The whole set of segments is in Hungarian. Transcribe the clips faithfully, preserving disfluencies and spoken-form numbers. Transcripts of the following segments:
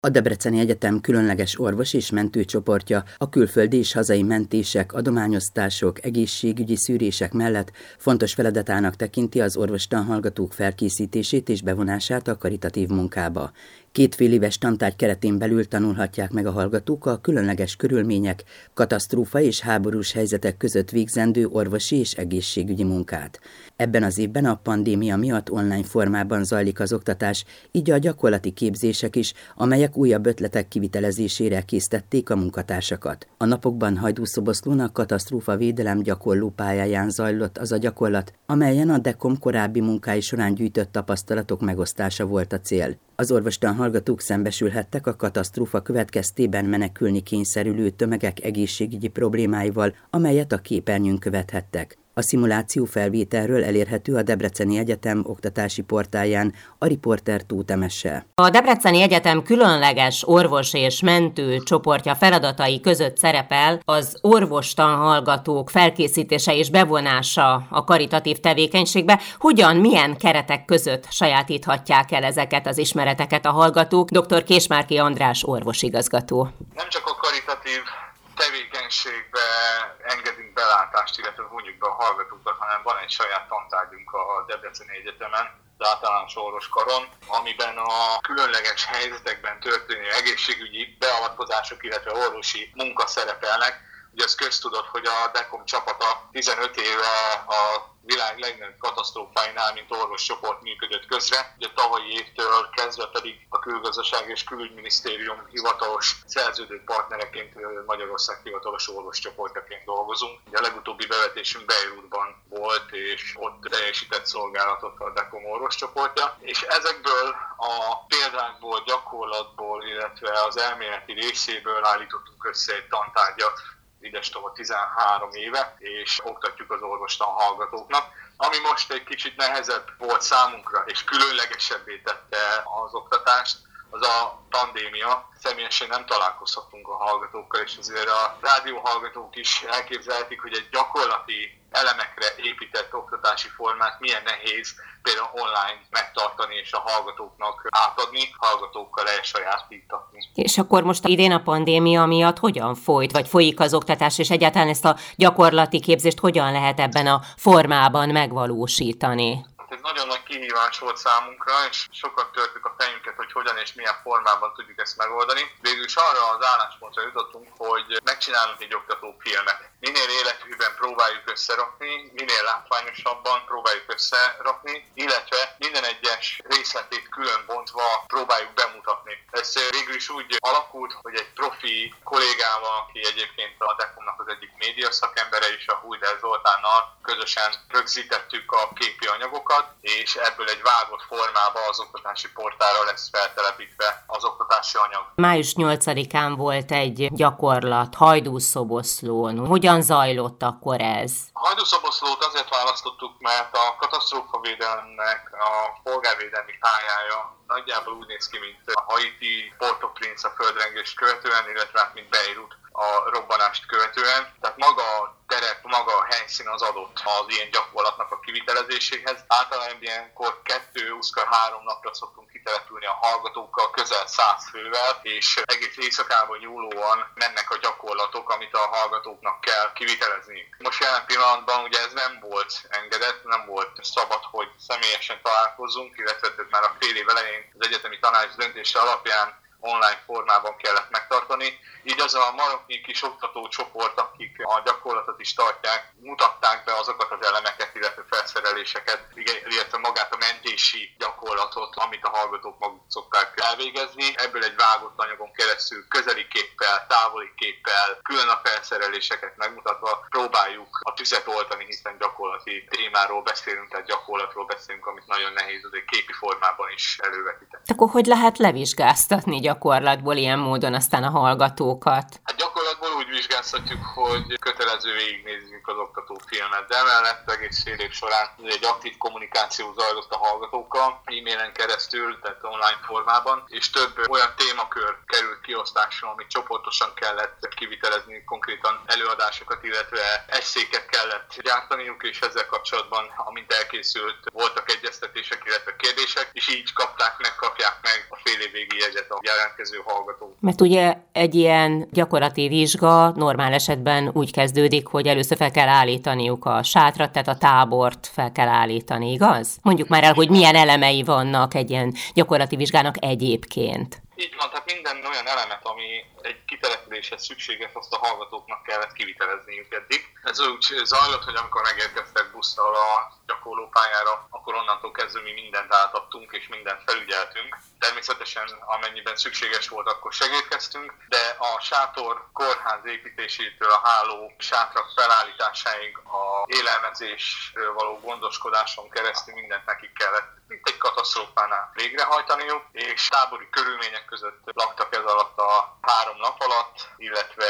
A Debreceni Egyetem különleges orvosi és mentőcsoportja a külföldi és hazai mentések, adományosztások, egészségügyi szűrések mellett fontos feladatának tekinti az orvostanhallgatók felkészítését és bevonását a karitatív munkába. Két fél éves tantárgy keretén belül tanulhatják meg a hallgatók a különleges körülmények, katasztrófa és háborús helyzetek között végzendő orvosi és egészségügyi munkát. Ebben az évben a pandémia miatt online formában zajlik az oktatás, így a gyakorlati képzések is, amelyek újabb ötletek kivitelezésére késztették a munkatársakat. A napokban Hajdúszoboszlón a katasztrófa védelem gyakorló pályáján zajlott az a gyakorlat, amelyen a DEKOM korábbi munkái során gyűjtött tapasztalatok megosztása volt a cél. Az orvostanhallgatók szembesülhettek a katasztrófa következtében menekülni kényszerülő tömegek egészségügyi problémáival, amelyet a képernyőn követhettek. A szimuláció felvételről elérhető a Debreceni Egyetem oktatási portáján a riporter Tóth Temessel. A Debreceni Egyetem különleges orvos és mentő csoportja feladatai között szerepel az orvostanhallgatók felkészítése és bevonása a karitatív tevékenységbe. Hogyan, milyen keretek között sajátíthatják el ezeket az ismereteket a hallgatók? doktor Késmárki András orvosigazgató. Nem csak a karitatív tevékenységbe engedünk belátást, illetve vonjuk be a hallgatókat, hanem van egy saját tantárgyunk a Debreceni Egyetemen, az általános orvoskaron, amiben a különleges helyzetekben történő egészségügyi beavatkozások, illetve orvosi munka szerepelnek. Ugye az köztudott, hogy a DEKOM csapata tizenöt éve a világ legnagyobb katasztrófáinál, mint orvoscsoport működött közre. Ugye tavalyi évtől kezdve pedig a Külgazdaság és Külügyminisztérium hivatalos szerződő partnereként Magyarország hivatalos orvoscsoportjaként dolgozunk. Ugye a legutóbbi bevetésünk Beirutban volt, és ott teljesített szolgálatot a DEKOM orvoscsoportja. És ezekből a példákból, gyakorlatból, illetve az elméleti részéből állítottunk össze egy tantárgyat, idestova tizenhárom éve, és oktatjuk az orvostanhallgatóknak. Ami most egy kicsit nehezebb volt számunkra, és különlegesebbé tette az oktatást, az a pandémia. Személyesen nem találkozhatunk a hallgatókkal, és azért a rádióhallgatók is elképzelhetik, hogy egy gyakorlati elemekre épített oktatási formát milyen nehéz például online megtartani és a hallgatóknak átadni, hallgatókkal elsajátítatni. És akkor most idén a pandémia miatt hogyan folyt, vagy folyik az oktatás, és egyáltalán ezt a gyakorlati képzést hogyan lehet ebben a formában megvalósítani? Ez nagyon nagy kihívás volt számunkra, és sokat törtük a fejünket, hogy hogyan és milyen formában tudjuk ezt megoldani. Végül is arra az álláspontra jutottunk, hogy megcsinálunk egy oktatófilmet. Minél életűben próbáljuk összerakni, minél látványosabban próbáljuk összerakni, illetve minden egyes részletét külön bontva próbáljuk bemutatni. Ez végül is úgy alakult, hogy egy profi kollégával, aki egyébként a DEKOM-nak az egyik média szakembere is, a Hújder Zoltánnal közösen rögzítettük a képi anyagokat, és ebből egy vágott formába az oktatási portálra lesz feltelepítve az oktatási anyag. május nyolcadikán volt egy gyakorlat Hajdúszoboszlón. Hogyan zajlott akkor ez? Hajdúszoboszlót azért választottuk, mert a katasztrófavédelemnek a polgárvédelmi pályája nagyjából úgy néz ki, mint a Haiti, Port-au-Prince a földrengést követően, illetve mint Beirut a robbanást követően. Tehát maga a terep, maga a helyszín az adott az ilyen gyakorlatnak a kivitelezéséhez. Általában ilyenkor kettő, három napra szoktunk kitelepülni a hallgatókkal, közel száz fővel, és egész éjszakában nyúlóan mennek a gyakorlatok, amit a hallgatóknak kell kivitelezni. Most jelen pillanatban ugye ez nem volt engedett, nem volt szabad, hogy személyesen találkozzunk, illetve már a fél év elején az egyetemi tanács döntése alapján online formában kellett megtartani. Így az a maroknyi kis oktatócsoport, akik a gyakorlatot is tartják, mutatták be azokat az elemeket, illetve felszereléseket, illetve magát a mentési gyakorlatot, amit a hallgatók maguk szokták elvégezni. Ebből egy vágott anyagon keresztül közeli képpel, távoli képpel, külön a felszereléseket megmutatva próbáljuk a tüzet oltani, hiszen gyakorlati témáról beszélünk, tehát gyakorlatról beszélünk, amit nagyon nehéz azért képi formában is elővetíteni. Akkor hogy lehet levizsgáztatni gyakorlatból ilyen módon aztán a hallgatókat? Hát gyakorlatból úgy vizsgáztatjuk, hogy kötelező végignézzünk az oktatófilmet, de emellett egész fél év során egy aktív kommunikáció zajlott a hallgatókkal, e-mailen keresztül, tehát online formában, és több olyan témakör került ki kiosztásról, amit csoportosan kellett kivitelezni, konkrétan előadásokat, illetve eszéket kellett gyártaniuk, és ezzel kapcsolatban, amint elkészült, voltak egyeztetések, illetve kérdések, és így kapták meg, kapják meg a fél év végi jegyet a jelentkező hallgatók. Mert ugye egy ilyen gyakorlati vizsga normál esetben úgy kezdődik, hogy először fel kell állítaniuk a sátrat, tehát a tábort fel kell állítani, igaz? Mondjuk már el, hogy milyen elemei vannak egy ilyen gyakorlati vizsgának egyébként. Így van, tehát minden olyan elemet, ami egy kitelepüléshez szükséges, azt a hallgatóknak kellett kivitelezniük eddig. Ez úgy zajlott, hogy amikor megérkeztek busszal a gyakorlópályára, akkor onnantól kezdve mi mindent átadtunk és mindent felügyeltünk. Természetesen amennyiben szükséges volt, akkor segítkeztünk, de a sátor kórház építésétől a háló sátrak felállításáig a élelmezésről való gondoskodáson keresztül mindent nekik kellett, mint egy katasztrófánál végrehajtaniuk, és tábori körülmények között laktak ez alatt a három nap alatt, illetve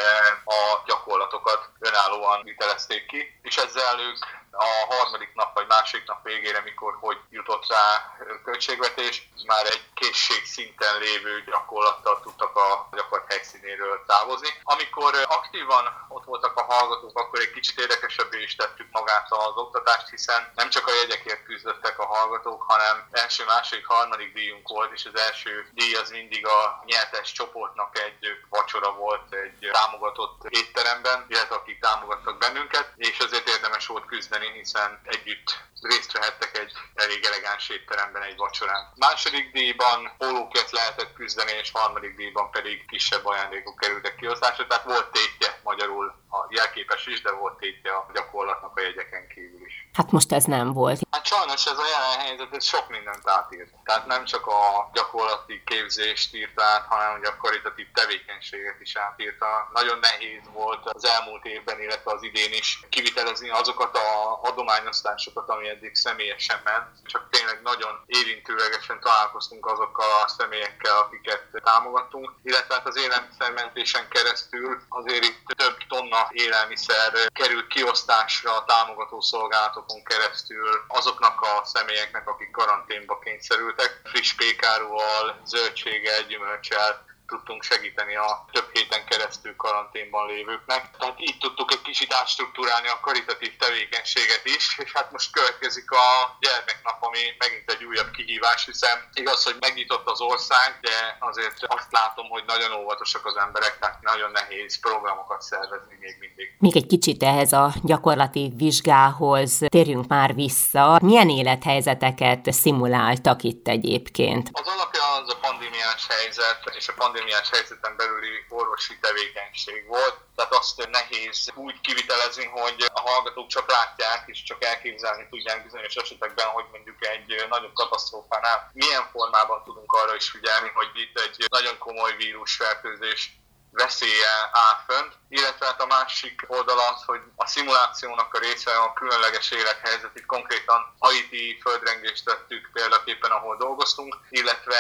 a gyakorlatokat önállóan vitelezték ki, és ezzel ők a harmadik nap vagy másik nap végére, mikor hogy jutott rá költségvetés, már egy készség szinten lévő gyakorlattal tudtak a gyakorlat helyszínéről távozni. Amikor aktívan ott voltak a hallgatók, akkor egy kicsit érdekesebbé is tettük magát az oktatást, hiszen nem csak a jegyekért küzdöttek a hallgatók, hanem első, második, harmadik díjunk volt, és az első díj az mindig a nyertes csoportnak egy vacsora volt egy támogatott étteremben, illetve akik támogattak bennünket, és ezért érdemes volt küzdeni, hiszen együtt részt vehettek egy elég elegáns étteremben egy vacsorán. Második díjban pólókért lehetett küzdeni, és harmadik díjban pedig kisebb ajándékok kerültek kiosztásra, tehát volt tétje, magyarul a jelképes is, de volt tétje a gyakorlatnak a jegyeken kívül is. Hát most ez nem volt. Hát sajnos ez a jelen helyzet, ez sok mindent átírt. Tehát nem csak a gyakorlati képzést írt át, hanem ugye a karitatív tevékenységet is átírta. Nagyon nehéz volt az elmúlt évben, illetve az idén is kivitelezni azokat a adományosztásokat, ami eddig személyesen ment. Csak tényleg nagyon érintőlegesen találkoztunk azokkal a személyekkel, akiket támogattunk. Illetve hát az élelmiszermentésen keresztül azért itt több tonna élelmiszer került kiosztásra a támogató szolgálatokon keresztül azoknak a személyeknek, akik karanténba kényszerültek. Friss pékáruval, zöldséggel, gyümölccsel tudtunk segíteni a több héten keresztül karanténban lévőknek. Tehát így tudtuk egy kicsit átstruktúrálni a karitatív tevékenységet is, és hát most következik a gyermeknap, ami megint egy újabb kihívás, hiszen igaz, hogy megnyitott az ország, de azért azt látom, hogy nagyon óvatosak az emberek, tehát nagyon nehéz programokat szervezni még mindig. Még egy kicsit ehhez a gyakorlati vizsgához térjünk már vissza. Milyen élethelyzeteket szimuláltak itt egyébként? Az alapja az a pandémiás helyzet, és a pandémiás helyzeten belüli orvosi tevékenység volt. Tehát azt nehéz úgy kivitelezni, hogy a hallgatók csak látják, és csak elképzelni tudják bizonyos esetekben, hogy mondjuk egy nagyobb katasztrófánál milyen formában tudunk arra is figyelni, hogy itt egy nagyon komoly vírusfertőzés veszélye áll fönt, illetve hát a másik oldal az, hogy a szimulációnak a része a különleges élethelyzet, itt konkrétan haiti földrengést tettük példaképpen, ahol dolgoztunk, illetve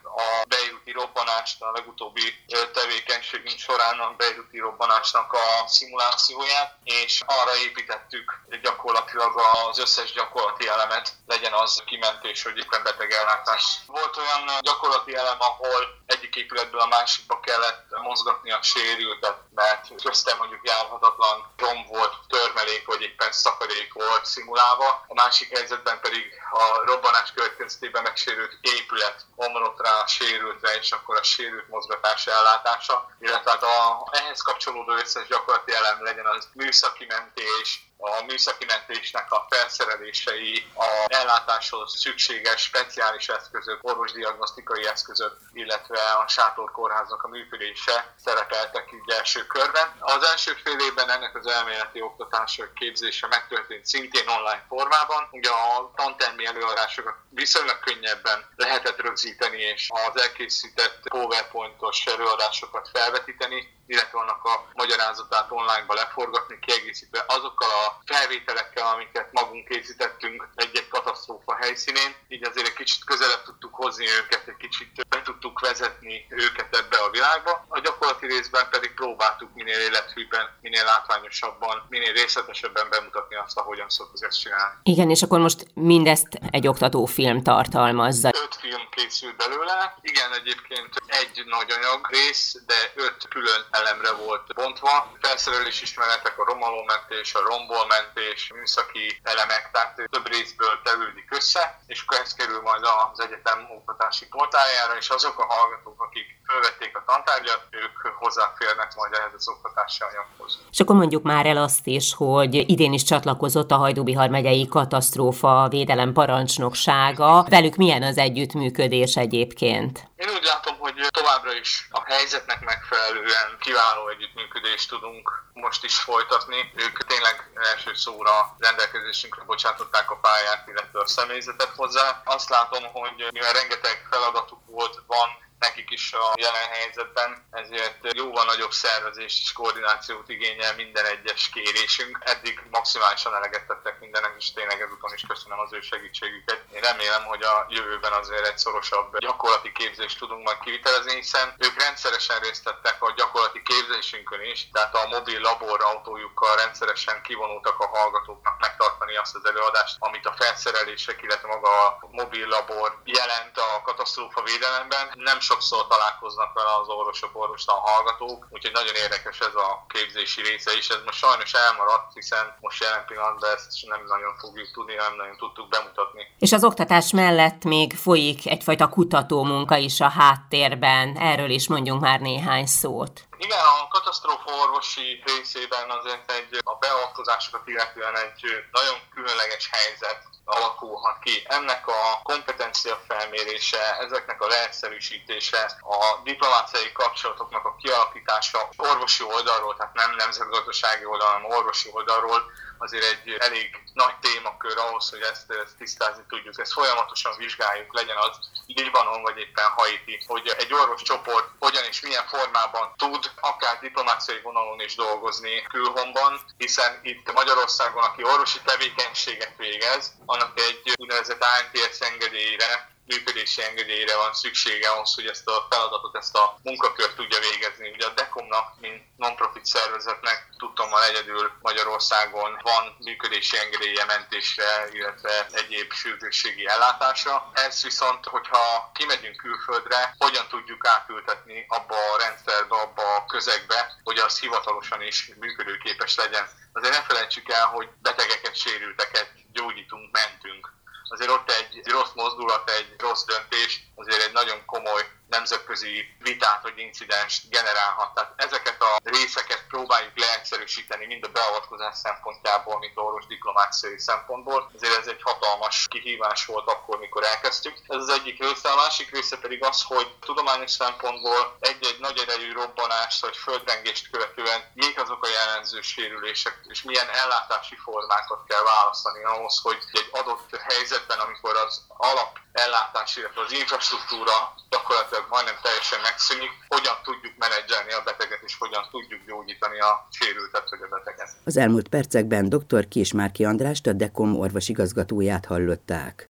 a beiruti robbanást, a legutóbbi tevékenységünk során a beiruti robbanásnak a szimulációját, és arra építettük gyakorlatilag az összes gyakorlati elemet, legyen az kimentés, hogy éppen betegellátás. Volt olyan gyakorlati elem, ahol egyik épületből a másikba kellett mozgatni a sérültet, mert köztem mondjuk járhatatlan rom volt, törmelék vagy éppen szakadék volt szimulálva. A másik helyzetben pedig a robbanás következtében megsérült épület omlott rá a sérültre, és akkor a sérült mozgatása, ellátása, illetve hát a, ehhez kapcsolódó összes gyakorlati elem, legyen az műszaki mentés, a műszaki mentésnek a felszerelései, a ellátáshoz szükséges speciális eszközök, orvosdiagnosztikai eszközök, illetve a sátorkórháznak a működése szerepeltek így első körben. Az első fél évben ennek az elméleti oktatása, képzése megtörtént szintén online formában. Ugye a tantermi előadásokat viszonylag könnyebben lehetett rögzíteni, és az elkészített PowerPointos előadásokat felvetíteni, illetve annak a magyarázatát online-ba leforgatni, kiegészítve azokkal a felvételekkel, amiket magunk készítettünk egy-egy katasztrófa helyszínén. Így azért egy kicsit közelebb tudtuk hozni őket, egy kicsit be tudtuk vezetni őket ebbe a világba. a gyakorlati részben pedig próbáltuk minél élethűbben, minél látványosabban, minél részletesebben bemutatni azt, ahogyan szoktuk ezt csinálni. Igen, és akkor most mindezt egy oktatófilm tartalmazza. Öt film készült belőle, igen, egyébként egy nagy anyag rész, de öt külön elemre volt bontva. Felszerelés ismeretek, a romalómentés, a rombolmentés, műszaki elemek, tehát több részből tevődik össze, és akkor ez kerül majd az egyetem oktatási portáljára, és azok a hallgatók, akik felvették a tantárgyat, ők hozzáférnek majd ehhez az oktatási anyaghoz. És akkor mondjuk már el azt is, hogy idén is csatlakozott a Hajdú-Bihar megyei katasztrófa védelem parancsnoksága. Velük milyen az együttműködés egyébként? Én úgy látom, hogy továbbra is a helyzetnek megfelelően kiváló együttműködést tudunk most is folytatni. Ők tényleg első szóra rendelkezésünkre bocsátották a pályát, illetve a személyzetet hozzá. Azt látom, hogy mivel rengeteg feladatuk volt, van nekik is a jelen helyzetben, ezért jóval nagyobb szervezést és koordinációt igényel minden egyes kérésünk. Eddig maximálisan eleget tettek mindennek, és tényleg ezúton is köszönöm az ő segítségüket. Én remélem, hogy a jövőben azért egy szorosabb gyakorlati képzést tudunk majd kivitelezni, hiszen ők rendszeresen részt vettek a gyakorlati képzésünkön is, tehát a mobil labor autójukkal rendszeresen kivonultak a hallgatóknak megtartani azt az előadást, amit a felszerelések, illetve maga a mobil labor jelent a katasztrófa védelemben. Nem sokszor találkoznak vele az orvosok, orvostan hallgatók, úgyhogy nagyon érdekes ez a képzési része is. Ez most sajnos elmaradt, hiszen most jelen pillanatban ezt nem nagyon fogjuk tudni, nem nagyon tudtuk bemutatni. És az oktatás mellett még folyik egyfajta kutatómunka is a háttérben. Erről is mondjunk már néhány szót. Igen, a katasztrófa orvosi részében azért egy, a beavatkozásokat illetően egy nagyon különleges helyzet alakulhat ki. Ennek a kompetencia felmérése, ezeknek a leegyszerűsítése, a diplomáciai kapcsolatoknak a kialakítása orvosi oldalról, tehát nem nemzetgazdasági oldalról, hanem orvosi oldalról, azért egy elég nagy témakör ahhoz, hogy ezt, ezt tisztázni tudjuk. Ezt folyamatosan vizsgáljuk, legyen az Libanon vagy éppen Haiti, hogy egy orvoscsoport hogyan és milyen formában tud akár diplomáciai vonalon is dolgozni külhomban, hiszen itt Magyarországon, aki orvosi tevékenységet végez, annak egy úgynevezett á en té es engedélyre, működési engedélyre van szüksége ahhoz, hogy ezt a feladatot, ezt a munkakört tudja végezni. Ugye a dekomnak, mint non-profit szervezetnek tudtommal egyedül Magyarországon van működési engedélye mentésre, illetve egyéb sürgősségi ellátásra. Ez viszont, hogyha kimegyünk külföldre, hogyan tudjuk átültetni abba a rendszerbe, abba a közegbe, hogy az hivatalosan is működőképes legyen. Azért ne felejtsük el, hogy betegeket, sérülteket gyógyítunk, mentünk. Azért ott egy rossz mozdulat, egy rossz döntés, azért egy nagyon komoly nemzetközi vitát vagy incidenst generálhat. Tehát ezeket a részeket próbáljuk leegyszerűsíteni mind a beavatkozás szempontjából, mint orvos diplomáciai szempontból. Ezért ez egy hatalmas kihívás volt akkor, mikor elkezdtük. Ez az egyik része, a másik része pedig az, hogy tudományos szempontból egy-egy nagy erejű robbanást vagy földrengést követően mik azok a jellemző sérülések, és milyen ellátási formákat kell választani ahhoz, hogy egy adott helyzetben, amikor az alap ellátás, illetve az infrastruktúra gyakorlatilag majdnem teljesen megszűnik, hogyan tudjuk menedzselni a beteget, és hogyan tudjuk gyógyítani a sérültet vagy a beteget. Az elmúlt percekben dr. Késmárki Andrást, a dekom orvosigazgatóját hallották.